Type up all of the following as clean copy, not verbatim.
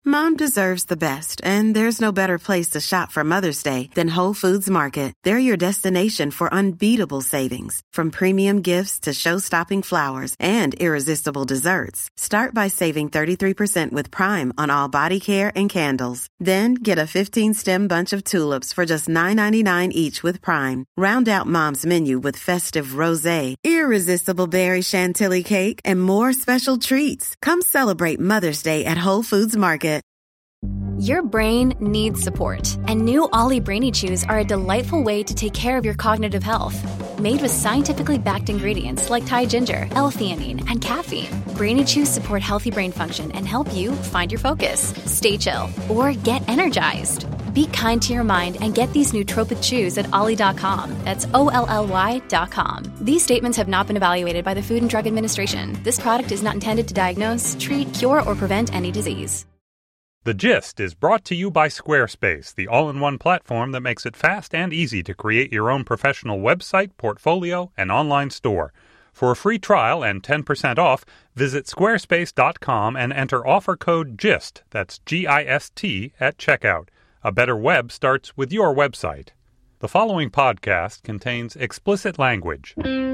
Mom deserves the best, and there's no better place to shop for Mother's Day than Whole Foods Market. They're your destination for unbeatable savings, from premium gifts to show-stopping flowers and irresistible desserts. Start by saving 33% with Prime on all body care and candles. Then get a 15-stem bunch of tulips for just $9.99 each with Prime. Round out Mom's menu with festive rosé, irresistible berry chantilly cake, and more special treats. Come celebrate Mother's Day at Whole Foods Market. Your brain needs support, and new Ollie Brainy Chews are a delightful way to take care of your cognitive health. Made with scientifically backed ingredients like Thai ginger, L-theanine, and caffeine, Brainy Chews support healthy brain function and help you find your focus, stay chill, or get energized. Be kind to your mind and get these nootropic chews at ollie.com. That's OLLY.com. These statements have not been evaluated by the Food and Drug Administration. This product is not intended to diagnose, treat, cure, or prevent any disease. The Gist is brought to you by Squarespace, the all-in-one platform that makes it fast and easy to create your own professional website, portfolio, and online store. For a free trial and 10% off, visit squarespace.com and enter offer code GIST, that's G-I-S-T, at checkout. A better web starts with your website. The following podcast contains explicit language.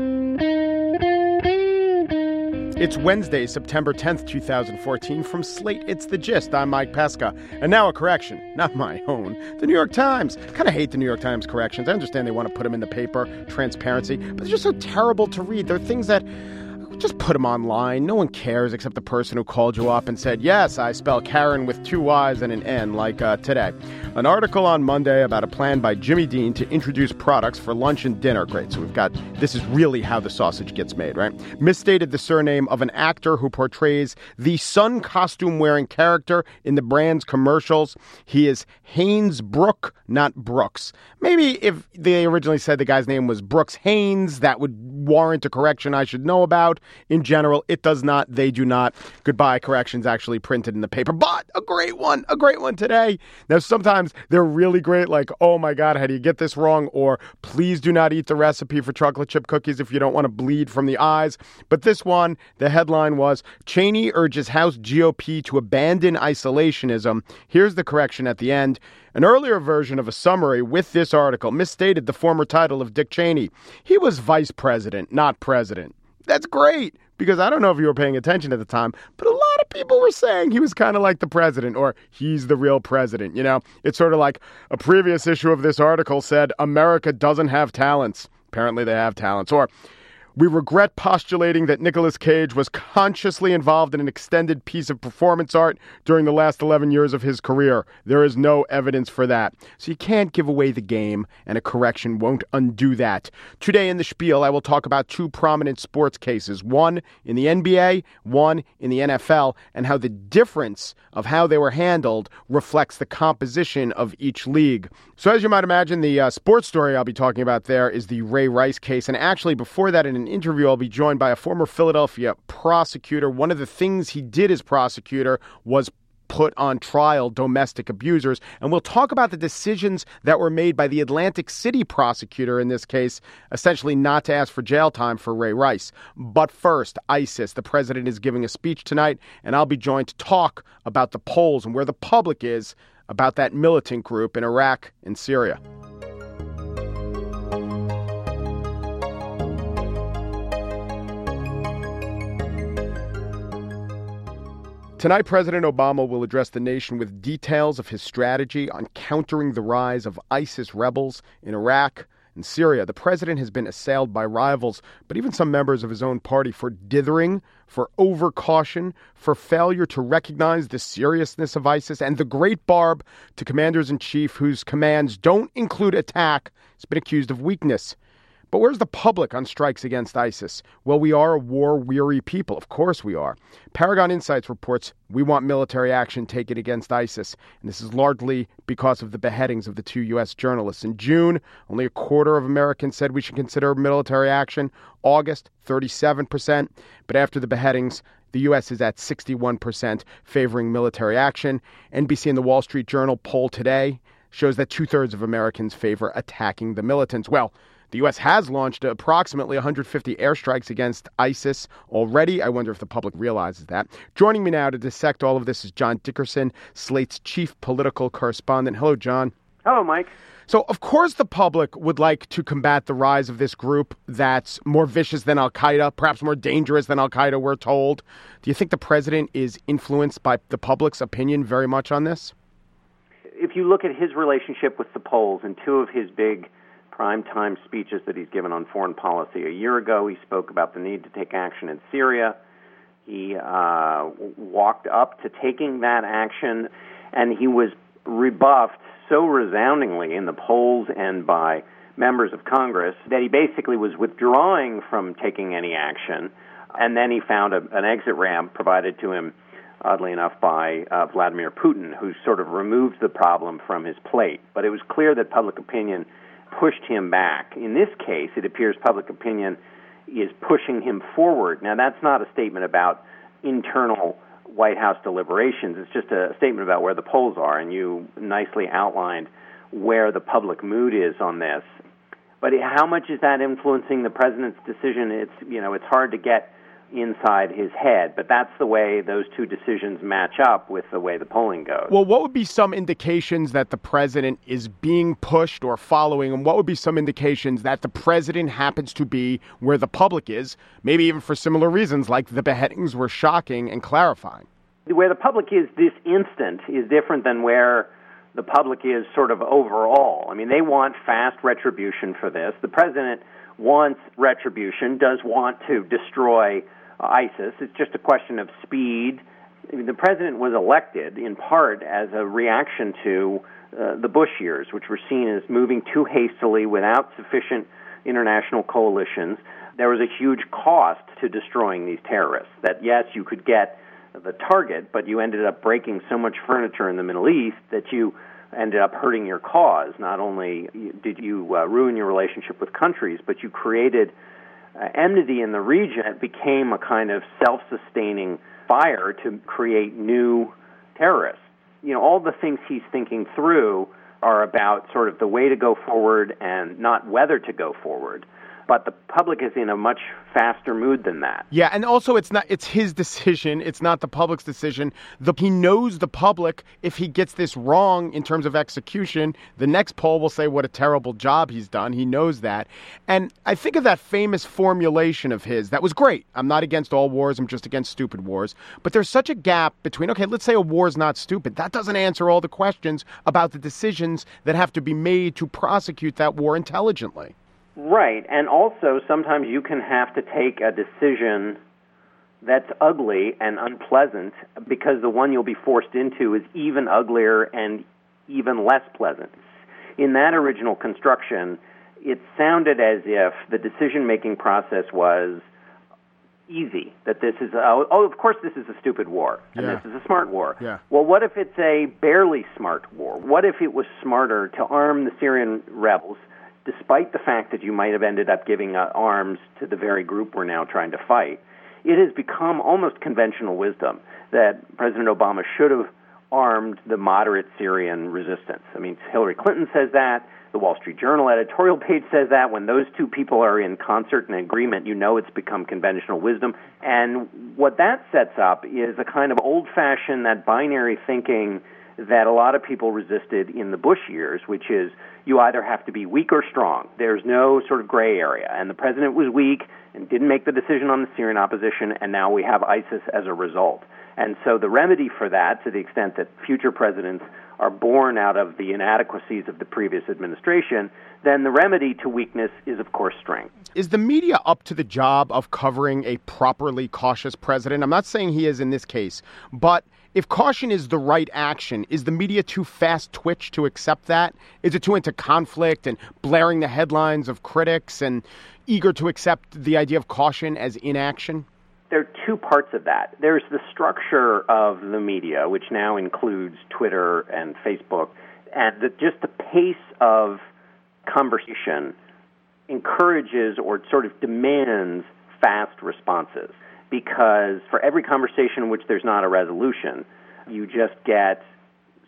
It's Wednesday, September 10th, 2014. From Slate, it's The Gist. I'm Mike Pesca. And now a correction, not my own. The New York Times. Kind of hate the New York Times corrections. I understand they want to put them in the paper, transparency, but they're just so terrible to read. They're things that just put them online. No one cares except the person who called you up and said, yes, I spell Karen with 2 Y's and an N, like today. An article on Monday about a plan by Jimmy Dean to introduce products for lunch and dinner. Great. So we've got, this is really how the sausage gets made, right? Misstated the surname of an actor who portrays the sun costume-wearing character in the brand's commercials. He is Haynes Brook, not Brooks. Maybe if they originally said the guy's name was Brooks Haynes, that would warrant a correction I should know about. In general, it does not. They do not. Goodbye, corrections actually printed in the paper. But a great one today. Now, sometimes they're really great, like, oh my God, how do you get this wrong? Or please do not eat the recipe for chocolate chip cookies if you don't want to bleed from the eyes. But this one, the headline was, Cheney urges House GOP to abandon isolationism. Here's the correction at the end. An earlier version of a summary with this article misstated the former title of Dick Cheney. He was vice president, not president. That's great, because I don't know if you were paying attention at the time, but a lot of people were saying he was kind of like the president, or he's the real president. You know, it's sort of like a previous issue of this article said, America doesn't have talents. Apparently they have talents. Or, we regret postulating that Nicolas Cage was consciously involved in an extended piece of performance art during the last 11 years of his career. There is no evidence for that. So you can't give away the game, and a correction won't undo that. Today in the Spiel, I will talk about 2 prominent sports cases, one in the NBA, one in the NFL, and how the difference of how they were handled reflects the composition of each league. So as you might imagine, the sports story I'll be talking about there is the Ray Rice case. And actually, before that, in an interview, I'll be joined by a former Philadelphia prosecutor. One of the things he did as prosecutor was put on trial domestic abusers. And we'll talk about the decisions that were made by the Atlantic City prosecutor in this case, essentially not to ask for jail time for Ray Rice. But first, ISIS. The president is giving a speech tonight, and I'll be joined to talk about the polls and where the public is about that militant group in Iraq and Syria. Tonight, President Obama will address the nation with details of his strategy on countering the rise of ISIS rebels in Iraq and Syria. The president has been assailed by rivals, but even some members of his own party, for dithering, for overcaution, for failure to recognize the seriousness of ISIS, and the great barb to commanders-in-chief whose commands don't include attack has been accused of weakness. But where's the public on strikes against ISIS? Well, we are a war-weary people. Of course we are. Paragon Insights reports we want military action taken against ISIS. And this is largely because of the beheadings of the 2 U.S. journalists. In June, only a quarter of Americans said we should consider military action. August, 37%. But after the beheadings, the U.S. is at 61% favoring military action. NBC and the Wall Street Journal poll today shows that 2/3 of Americans favor attacking the militants. Well, The U.S. has launched approximately 150 airstrikes against ISIS already. I wonder if the public realizes that. Joining me now to dissect all of this is John Dickerson, Slate's chief political correspondent. Hello, John. Hello, Mike. So, of course, the public would like to combat the rise of this group that's more vicious than al-Qaeda, perhaps more dangerous than al-Qaeda, we're told. Do you think the president is influenced by the public's opinion very much on this? If you look at his relationship with the polls in two of his big primetime speeches that he's given on foreign policy, a year ago he spoke about the need to take action in Syria. He walked up to taking that action, and he was rebuffed so resoundingly in the polls and by members of Congress that he basically was withdrawing from taking any action, and then he found an exit ramp provided to him, oddly enough, by Vladimir Putin, who sort of removed the problem from his plate. But it was clear that public opinion pushed him back. In this case, it appears public opinion is pushing him forward. Now, that's not a statement about internal White House deliberations. It's just a statement about where the polls are, and you nicely outlined where the public mood is on this. But how much is that influencing the president's decision? It's hard to get inside his head, but that's the way those two decisions match up with the way the polling goes. Well, what would be some indications that the president is being pushed or following, and what would be some indications that the president happens to be where the public is, maybe even for similar reasons, like the beheadings were shocking and clarifying? Where the public is this instant is different than where the public is sort of overall. I mean, they want fast retribution for this. The president wants retribution, does want to destroy ISIS. It's just a question of speed. I mean, the president was elected in part as a reaction to the Bush years, which were seen as moving too hastily without sufficient international coalitions. There was a huge cost to destroying these terrorists, that yes, you could get the target, but you ended up breaking so much furniture in the Middle East that you ended up hurting your cause. Not only did you ruin your relationship with countries, but you created enmity in the region. It became a kind of self-sustaining fire to create new terrorists. All the things he's thinking through are about sort of the way to go forward and not whether to go forward. But the public is in a much faster mood than that. Yeah, and also it's his decision. It's not the public's decision. He knows the public, if he gets this wrong in terms of execution, the next poll will say what a terrible job he's done. He knows that. And I think of that famous formulation of his that was great. I'm not against all wars. I'm just against stupid wars. But there's such a gap between, okay, let's say a war is not stupid. That doesn't answer all the questions about the decisions that have to be made to prosecute that war intelligently. Right, and also sometimes you can have to take a decision that's ugly and unpleasant because the one you'll be forced into is even uglier and even less pleasant. In that original construction, it sounded as if the decision-making process was easy, that this is, of course this is a stupid war, and this is a smart war. Yeah. Well, what if it's a barely smart war? What if it was smarter to arm the Syrian rebels, despite the fact that you might have ended up giving arms to the very group we're now trying to fight? It has become almost conventional wisdom that President Obama should have armed the moderate Syrian resistance. I mean, Hillary Clinton says that. The Wall Street Journal editorial page says that. When those two people are in concert and agreement, it's become conventional wisdom. And what that sets up is a kind of old-fashioned, that binary thinking that a lot of people resisted in the Bush years, which is you either have to be weak or strong. There's no sort of gray area. And the president was weak and didn't make the decision on the Syrian opposition, and now we have ISIS as a result. And so the remedy for that, to the extent that future presidents are born out of the inadequacies of the previous administration, then the remedy to weakness is, of course, strength. Is the media up to the job of covering a properly cautious president? I'm not saying he is in this case, but if caution is the right action, is the media too fast twitch to accept that? Is it too into conflict and blaring the headlines of critics and eager to accept the idea of caution as inaction? There are two parts of that. There's the structure of the media, which now includes Twitter and Facebook, and just the pace of conversation encourages or sort of demands fast responses. Because for every conversation in which there's not a resolution, you just get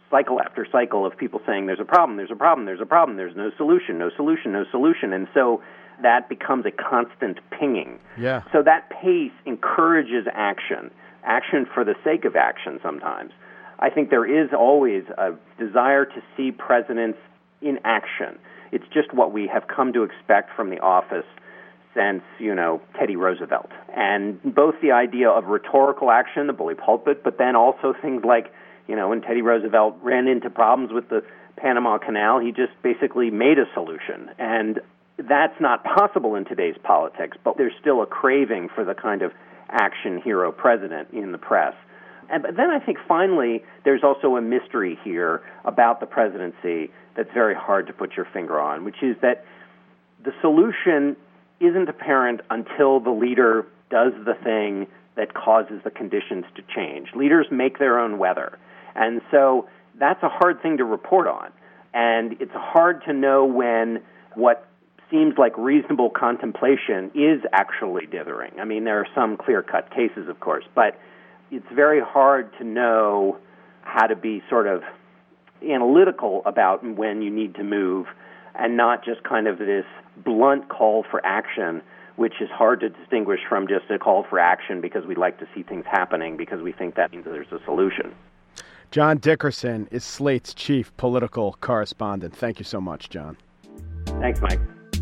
cycle after cycle of people saying there's a problem, there's a problem, there's a problem, there's no solution, no solution, no solution. And so that becomes a constant pinging. Yeah. So that pace encourages action for the sake of action sometimes. I think there is always a desire to see presidents in action. It's just what we have come to expect from the office since, Teddy Roosevelt. And both the idea of rhetorical action, the bully pulpit, but then also things like, when Teddy Roosevelt ran into problems with the Panama Canal, he just basically made a solution. And that's not possible in today's politics, but there's still a craving for the kind of action hero president in the press. But then I think finally there's also a mystery here about the presidency that's very hard to put your finger on, which is that the solution isn't apparent until the leader does the thing that causes the conditions to change. Leaders make their own weather. And so that's a hard thing to report on. And it's hard to know when what seems like reasonable contemplation is actually dithering. I mean, there are some clear-cut cases, of course, but it's very hard to know how to be sort of analytical about when you need to move and not just kind of this blunt call for action, which is hard to distinguish from just a call for action because we like to see things happening because we think that means that there's a solution. John Dickerson is Slate's chief political correspondent. Thank you so much, John. Thanks, Mike.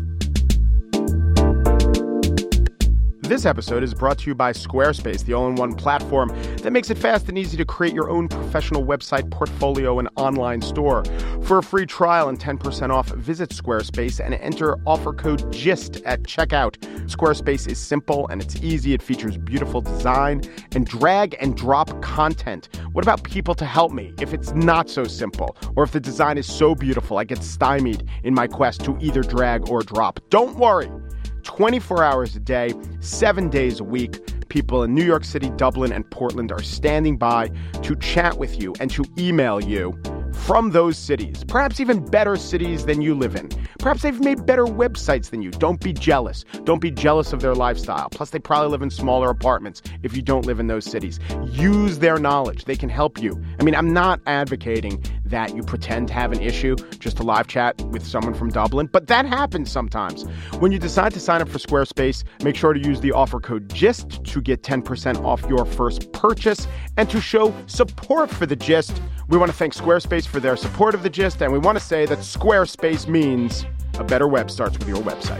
This episode is brought to you by Squarespace, the all-in-one platform that makes it fast and easy to create your own professional website, portfolio, and online store. For a free trial and 10% off, visit Squarespace and enter offer code GIST at checkout. Squarespace is simple and it's easy. It features beautiful design and drag and drop content. What about people to help me if it's not so simple? Or if the design is so beautiful I get stymied in my quest to either drag or drop? Don't worry. 24 hours a day, 7 days a week, people in New York City, Dublin, and Portland are standing by to chat with you and to email you from those cities, perhaps even better cities than you live in. Perhaps they've made better websites than you. Don't be jealous. Don't be jealous of their lifestyle. Plus, they probably live in smaller apartments if you don't live in those cities. Use their knowledge. They can help you. I mean, I'm not advocating that you pretend to have an issue just to live chat with someone from Dublin, but that happens sometimes. When you decide to sign up for Squarespace, make sure to use the offer code GIST to get 10% off your first purchase and to show support for The Gist. We want to thank Squarespace for their support of The Gist, and we want to say that Squarespace means a better web starts with your website.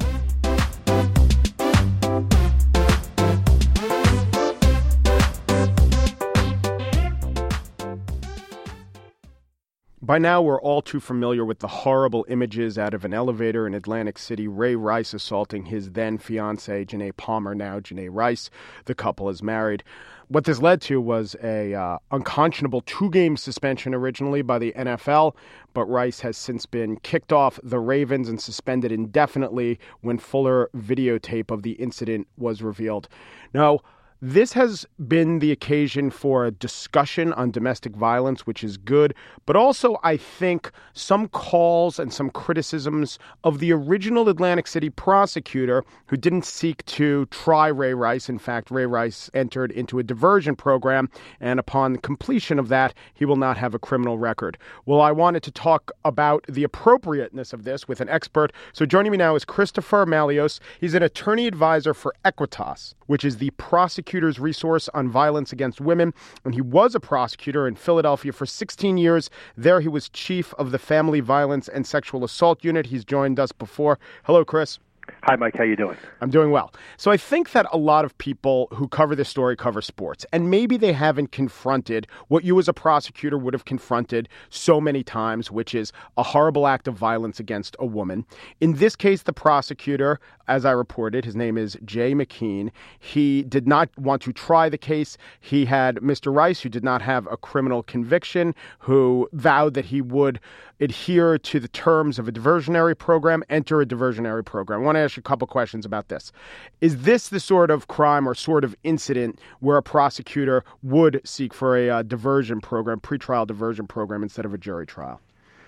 By now, we're all too familiar with the horrible images out of an elevator in Atlantic City, Ray Rice assaulting his then-fiancée, Janae Palmer, now Janae Rice. The couple is married. What this led to was a unconscionable 2-game suspension originally by the NFL, but Rice has since been kicked off the Ravens and suspended indefinitely when fuller videotape of the incident was revealed. Now, this has been the occasion for a discussion on domestic violence, which is good, but also, I think, some calls and some criticisms of the original Atlantic City prosecutor who didn't seek to try Ray Rice. In fact, Ray Rice entered into a diversion program, and upon completion of that, he will not have a criminal record. Well, I wanted to talk about the appropriateness of this with an expert. So joining me now is Christopher Malios. He's an attorney advisor for Equitas, which is the prosecutor's resource on violence against women. And he was a prosecutor in Philadelphia for 16 years. There he was chief of the Family Violence and Sexual Assault Unit. He's joined us before. Hello, Chris. Hi, Mike. How you doing? I'm doing well. So I think that a lot of people who cover this story cover sports, and maybe they haven't confronted what you as a prosecutor would have confronted so many times, which is a horrible act of violence against a woman. In this case, the prosecutor, as I reported, his name is Jay McKean. He did not want to try the case. He had Mr. Rice, who did not have a criminal conviction, who vowed that he would adhere to the terms of a diversionary program, enter a diversionary program. I want to ask you a couple questions about this. Is this the sort of crime or sort of incident where a prosecutor would seek for a diversion program, pretrial diversion program, instead of a jury trial?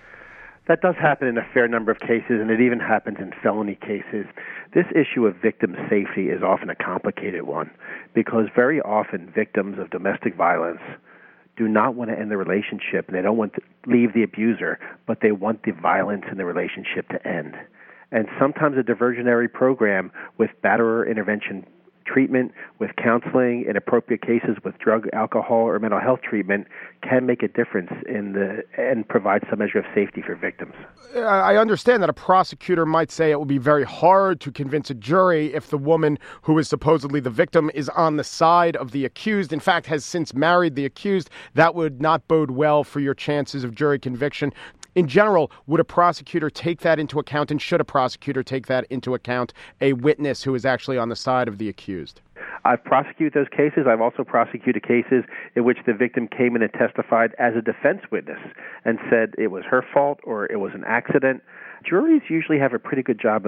That does happen in a fair number of cases, and it even happens in felony cases. This issue of victim safety is often a complicated one because very often victims of domestic violence do not want to end the relationship, and they don't want to leave the abuser, but they want the violence in the relationship to end. And sometimes a diversionary program with batterer intervention treatment, with counseling, in appropriate cases with drug, alcohol, or mental health treatment can make a difference and provide some measure of safety for victims. I understand that a prosecutor might say it will be very hard to convince a jury if the woman who is supposedly the victim is on the side of the accused, in fact, has since married the accused. That would not bode well for your chances of jury conviction. In general, would a prosecutor take that into account, and should a prosecutor take that into account, a witness who is actually on the side of the accused? I've prosecuted those cases. I've also prosecuted cases in which the victim came in and testified as a defense witness and said it was her fault or it was an accident. Juries usually have do a pretty good job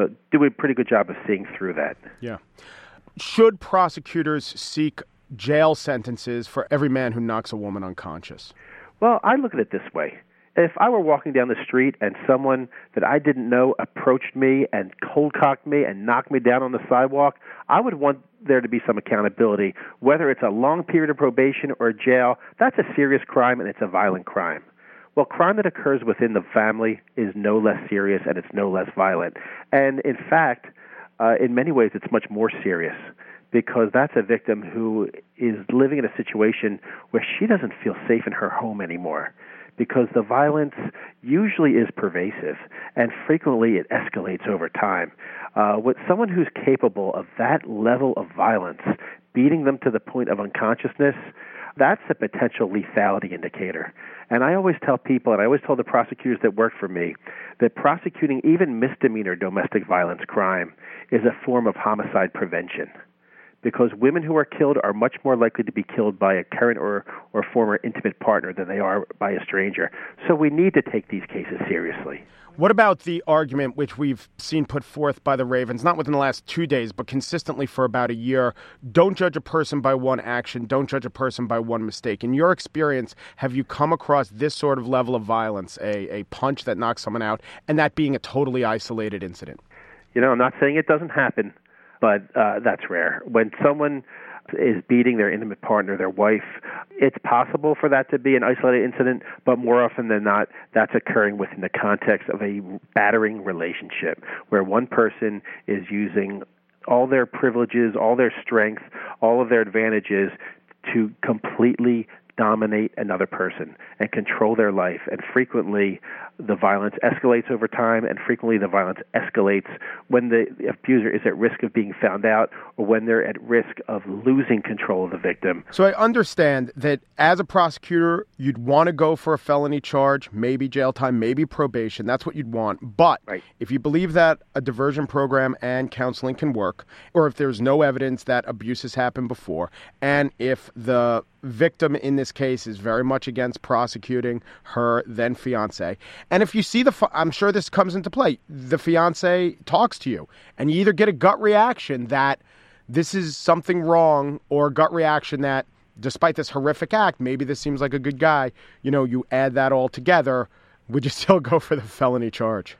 of seeing through that. Yeah. Should prosecutors seek jail sentences for every man who knocks a woman unconscious? Well, I look at it this way. If I were walking down the street and someone that I didn't know approached me and cold-cocked me and knocked me down on the sidewalk, I would want there to be some accountability. Whether it's a long period of probation or jail, that's a serious crime and it's a violent crime. Well, crime that occurs within the family is no less serious and it's no less violent. And in fact, in many ways, it's much more serious, because that's a victim who is living in a situation where she doesn't feel safe in her home anymore, because the violence usually is pervasive and frequently it escalates over time. With someone who's capable of that level of violence, beating them to the point of unconsciousness, that's a potential lethality indicator. And I always tell people, and I always tell the prosecutors that work for me, that prosecuting even misdemeanor domestic violence crime is a form of homicide prevention, because women who are killed are much more likely to be killed by a current or former intimate partner than they are by a stranger. So we need to take these cases seriously. What about the argument which we've seen put forth by the Ravens, not within the last 2 days, but consistently for about a year? Don't judge a person by one action. Don't judge a person by one mistake. In your experience, have you come across this sort of level of violence, a punch that knocks someone out, and that being a totally isolated incident? You know, I'm not saying it doesn't happen, but that's rare. When someone is beating their intimate partner, their wife, it's possible for that to be an isolated incident, but more often than not, that's occurring within the context of a battering relationship where one person is using all their privileges, all their strength, all of their advantages to completely dominate another person and control their life. And frequently, the violence escalates over time, and frequently the violence escalates when the abuser is at risk of being found out or when they're at risk of losing control of the victim. So I understand that as a prosecutor, you'd want to go for a felony charge, maybe jail time, maybe probation. That's what you'd want. But if you believe that a diversion program and counseling can work, or if there's no evidence that abuse has happened before, and if the victim in this case is very much against prosecuting her then fiance, and if you see I'm sure this comes into play, the fiance talks to you and you either get a gut reaction that this is something wrong, or a gut reaction that despite this horrific act, maybe this seems like a good guy, you add that all together, would you still go for the felony charge?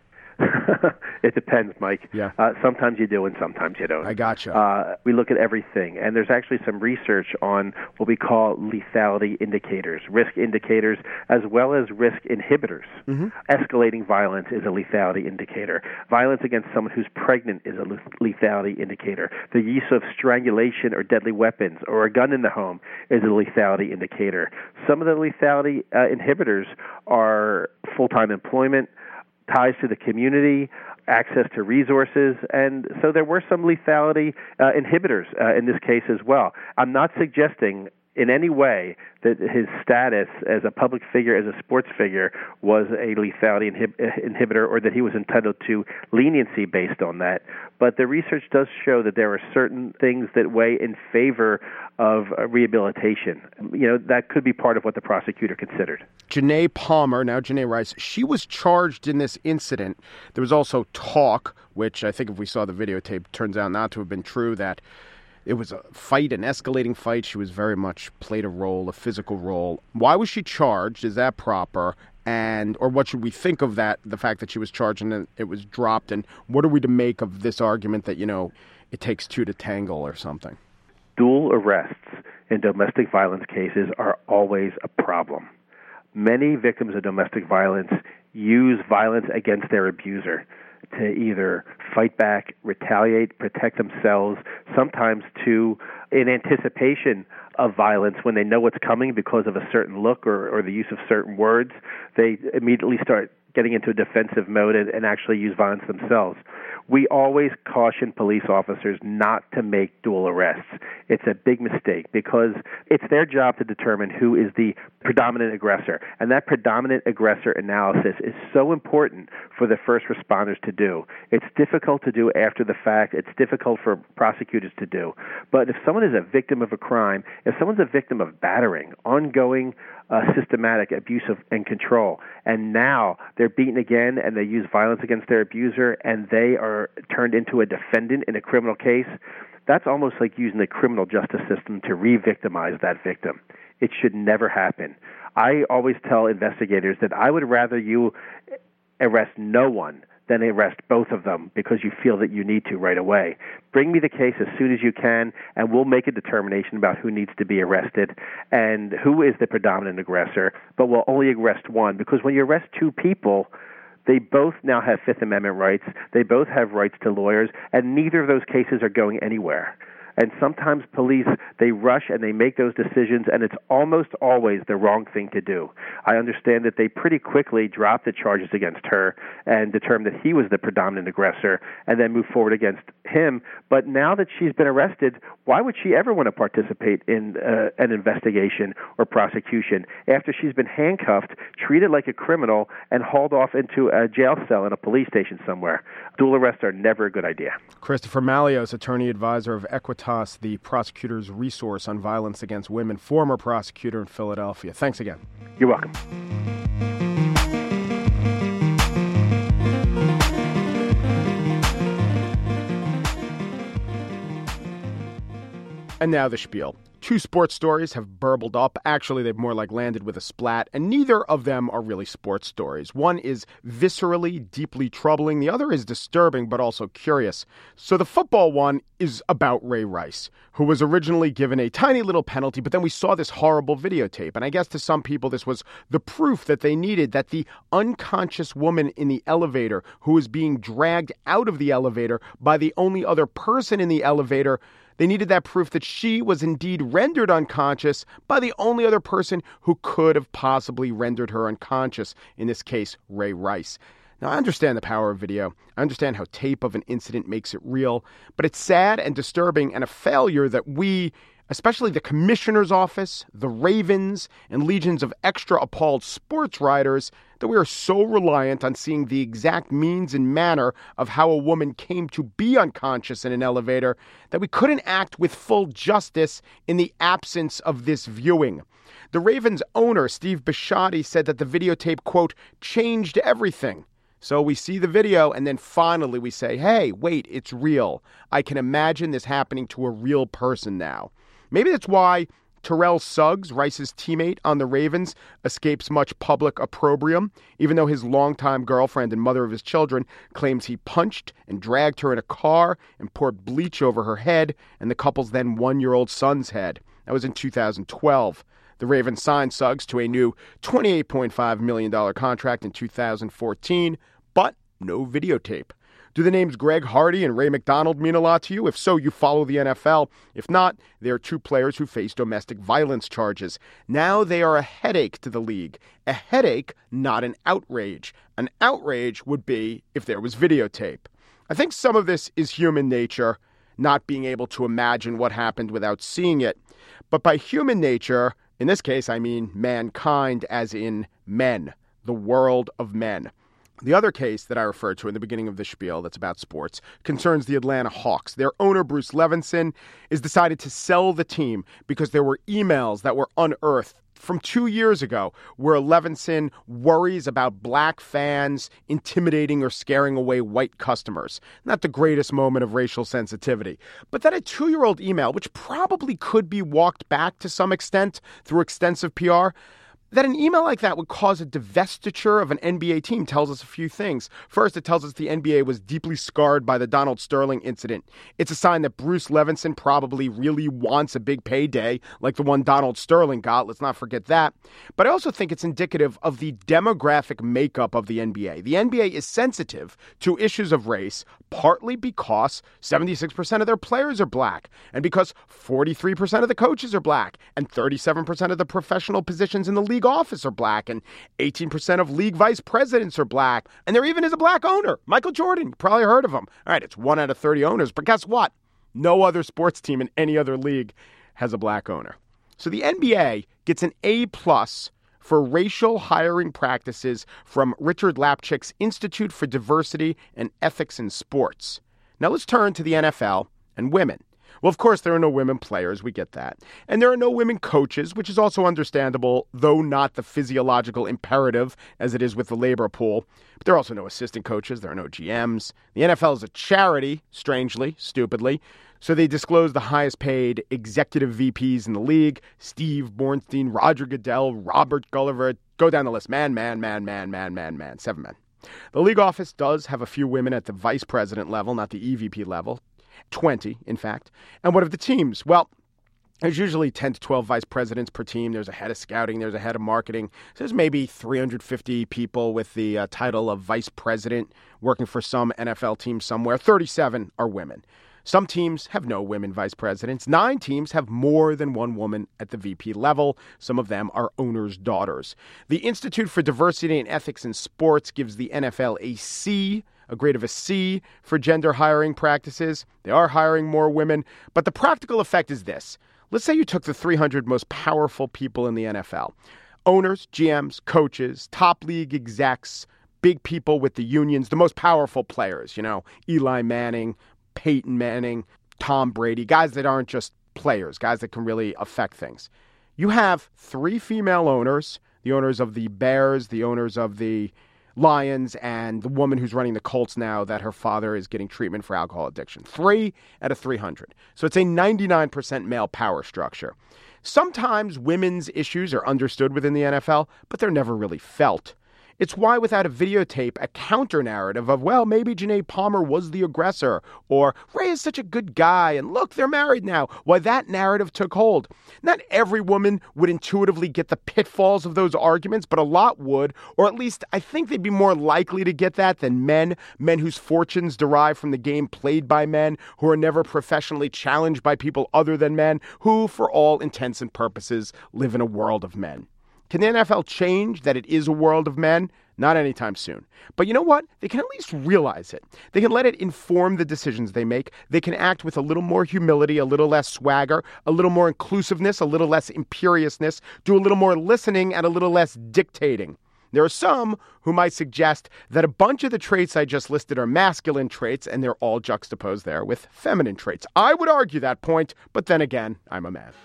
It depends, Mike. Yeah. Sometimes you do and sometimes you don't. I gotcha. We look at everything, and there's actually some research on what we call lethality indicators, risk indicators, as well as risk inhibitors. Mm-hmm. Escalating violence is a lethality indicator. Violence against someone who's pregnant is a lethality indicator. The use of strangulation or deadly weapons or a gun in the home is a lethality indicator. Some of the lethality inhibitors are full-time employment, ties to the community, access to resources, and so there were some lethality inhibitors in this case as well. I'm not suggesting in any way that his status as a public figure, as a sports figure, was a lethality inhibitor, or that he was entitled to leniency based on that. But the research does show that there are certain things that weigh in favor of rehabilitation. That could be part of what the prosecutor considered. Janae Palmer, now Janae Rice, she was charged in this incident. There was also talk, which I think if we saw the videotape, turns out not to have been true, that it was a fight, an escalating fight. She was very much played a role, a physical role. Why was she charged? Is that proper? Or what should we think of that, the fact that she was charged and it was dropped? And what are we to make of this argument that, it takes two to tangle or something? Dual arrests in domestic violence cases are always a problem. Many victims of domestic violence use violence against their abuser to either fight back, retaliate, protect themselves, sometimes in anticipation of violence when they know what's coming because of a certain look or the use of certain words. They immediately start getting into a defensive mode and actually use violence themselves. We always caution police officers not to make dual arrests. It's a big mistake because it's their job to determine who is the predominant aggressor. And that predominant aggressor analysis is so important for the first responders to do. It's difficult to do after the fact. It's difficult for prosecutors to do. But if someone is a victim of a crime, if someone's a victim of battering, ongoing systematic abuse and control, and now they're beaten again and they use violence against their abuser and they are turned into a defendant in a criminal case, that's almost like using the criminal justice system to re-victimize that victim. It should never happen. I always tell investigators that I would rather you arrest no one than arrest both of them because you feel that you need to right away. Bring me the case as soon as you can, and we'll make a determination about who needs to be arrested and who is the predominant aggressor, but we'll only arrest one because when you arrest two people, they both now have Fifth Amendment rights, they both have rights to lawyers, and neither of those cases are going anywhere. And sometimes police, they rush and they make those decisions, and it's almost always the wrong thing to do. I understand that they pretty quickly dropped the charges against her and determined that he was the predominant aggressor and then moved forward against him. But now that she's been arrested, why would she ever want to participate in an investigation or prosecution after she's been handcuffed, treated like a criminal, and hauled off into a jail cell in a police station somewhere? Dual arrests are never a good idea. Christopher Malios, attorney advisor of Equitas, the prosecutor's resource on violence against women, former prosecutor in Philadelphia. Thanks again. You're welcome. And now the spiel. Two sports stories have burbled up. Actually, they've more like landed with a splat, and neither of them are really sports stories. One is viscerally, deeply troubling. The other is disturbing, but also curious. So the football one is about Ray Rice, who was originally given a tiny little penalty, but then we saw this horrible videotape. And I guess to some people, this was the proof that they needed, that the unconscious woman in the elevator who was being dragged out of the elevator by the only other person in the elevator, they needed that proof that she was indeed rendered unconscious by the only other person who could have possibly rendered her unconscious, in this case, Ray Rice. Now, I understand the power of video. I understand how tape of an incident makes it real, but it's sad and disturbing and a failure that we, especially the commissioner's office, the Ravens, and legions of extra appalled sports writers, that we are so reliant on seeing the exact means and manner of how a woman came to be unconscious in an elevator that we couldn't act with full justice in the absence of this viewing. The Ravens owner, Steve Bisciotti, said that the videotape, quote, changed everything. So we see the video and then finally we say, hey, wait, it's real. I can imagine this happening to a real person now. Maybe that's why Terrell Suggs, Rice's teammate on the Ravens, escapes much public opprobrium, even though his longtime girlfriend and mother of his children claims he punched and dragged her in a car and poured bleach over her head and the couple's then 1-year-old son's head. That was in 2012. The Ravens signed Suggs to a new $28.5 million contract in 2014, but no videotape. Do the names Greg Hardy and Ray McDonald mean a lot to you? If so, you follow the NFL. If not, they are two players who face domestic violence charges. Now they are a headache to the league. A headache, not an outrage. An outrage would be if there was videotape. I think some of this is human nature, not being able to imagine what happened without seeing it. But by human nature, in this case, I mean mankind as in men, the world of men. The other case that I referred to in the beginning of the spiel that's about sports concerns the Atlanta Hawks. Their owner, Bruce Levinson, is decided to sell the team because there were emails that were unearthed from 2 years ago where Levinson worries about black fans intimidating or scaring away white customers. Not the greatest moment of racial sensitivity. But that a 2-year-old email, which probably could be walked back to some extent through extensive PR, That an email like that would cause a divestiture of an NBA team tells us a few things. First, it tells us the NBA was deeply scarred by the Donald Sterling incident. It's a sign that Bruce Levinson probably really wants a big payday like the one Donald Sterling got. Let's not forget that. But I also think it's indicative of the demographic makeup of the NBA. The NBA is sensitive to issues of race, partly because 76% of their players are black, and because 43% of the coaches are black, and 37% of the professional positions in the league office are black, and 18% of league vice presidents are black, and there even is a black owner, Michael Jordan. You probably heard of him. All right, it's 1 out of 30 owners, but guess what? No other sports team in any other league has a black owner. So the NBA gets an A+ for racial hiring practices from Richard Lapchick's Institute for Diversity and Ethics in Sports. Now let's turn to the NFL and women. Well, of course, there are no women players. We get that. And there are no women coaches, which is also understandable, though not the physiological imperative as it is with the labor pool. But there are also no assistant coaches. There are no GMs. The NFL is a charity, strangely, stupidly. So they disclose the highest paid executive VPs in the league: Steve Bornstein, Roger Goodell, Robert Gulliver. Go down the list. Man. 7 men. The league office does have a few women at the vice president level, not the EVP level. 20, in fact. And what of the teams? Well, there's usually 10 to 12 vice presidents per team. There's a head of scouting. There's a head of marketing. So there's maybe 350 people with the title of vice president working for some NFL team somewhere. 37 are women. Some teams have no women vice presidents. 9 teams have more than one woman at the VP level. Some of them are owners' daughters. The Institute for Diversity and Ethics in Sports gives the NFL a grade of a C for gender hiring practices. They are hiring more women, but the practical effect is this. Let's say you took the 300 most powerful people in the NFL. Owners, GMs, coaches, top league execs, big people with the unions, the most powerful players, Eli Manning, Peyton Manning, Tom Brady, guys that aren't just players, guys that can really affect things. You have 3 female owners, the owners of the Bears, the owners of the Lions, and the woman who's running the Colts now that her father is getting treatment for alcohol addiction. 3 out of 300. So it's a 99% male power structure. Sometimes women's issues are understood within the NFL, but they're never really felt. It's why without a videotape, a counter-narrative of, well, maybe Janae Palmer was the aggressor, or Ray is such a good guy, and look, they're married now, why that narrative took hold. Not every woman would intuitively get the pitfalls of those arguments, but a lot would, or at least I think they'd be more likely to get that than men whose fortunes derive from the game played by men, who are never professionally challenged by people other than men, who, for all intents and purposes, live in a world of men. Can the NFL change that it is a world of men? Not anytime soon. But you know what? They can at least realize it. They can let it inform the decisions they make. They can act with a little more humility, a little less swagger, a little more inclusiveness, a little less imperiousness, do a little more listening and a little less dictating. There are some who might suggest that a bunch of the traits I just listed are masculine traits, and they're all juxtaposed there with feminine traits. I would argue that point, but then again, I'm a man.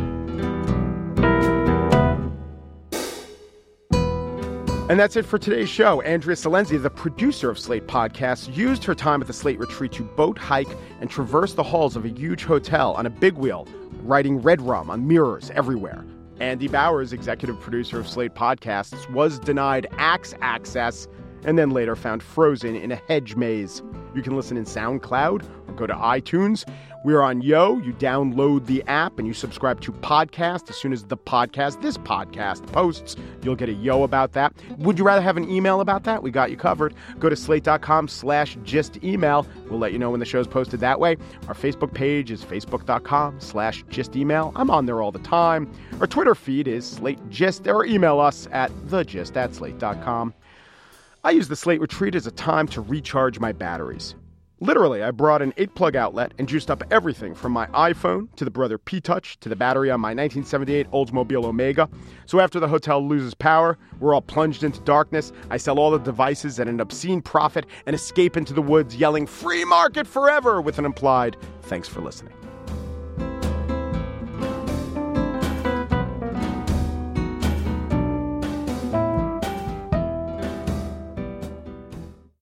And that's it for today's show. Andrea Silenzi, the producer of Slate Podcasts, used her time at the Slate Retreat to boat, hike, and traverse the halls of a huge hotel on a big wheel, writing red rum on mirrors everywhere. Andy Bowers, executive producer of Slate Podcasts, was denied Axe access and then later found frozen in a hedge maze. You can listen in SoundCloud or go to iTunes. We're on Yo. You download the app and you subscribe to podcast. As soon as this podcast posts, you'll get a Yo about that. Would you rather have an email about that? We got you covered. Go to slate.com/gistemail. We'll let you know when the show's posted that way. Our Facebook page is facebook.com/gistemail. I'm on there all the time. Our Twitter feed is Slate Gist, or email us at thegist@slate.com. I use the Slate Retreat as a time to recharge my batteries. Literally, I brought an 8-plug outlet and juiced up everything from my iPhone to the Brother P-Touch to the battery on my 1978 Oldsmobile Omega. So after the hotel loses power, we're all plunged into darkness. I sell all the devices at an obscene profit and escape into the woods yelling, "Free market forever!" with an implied, "Thanks for listening."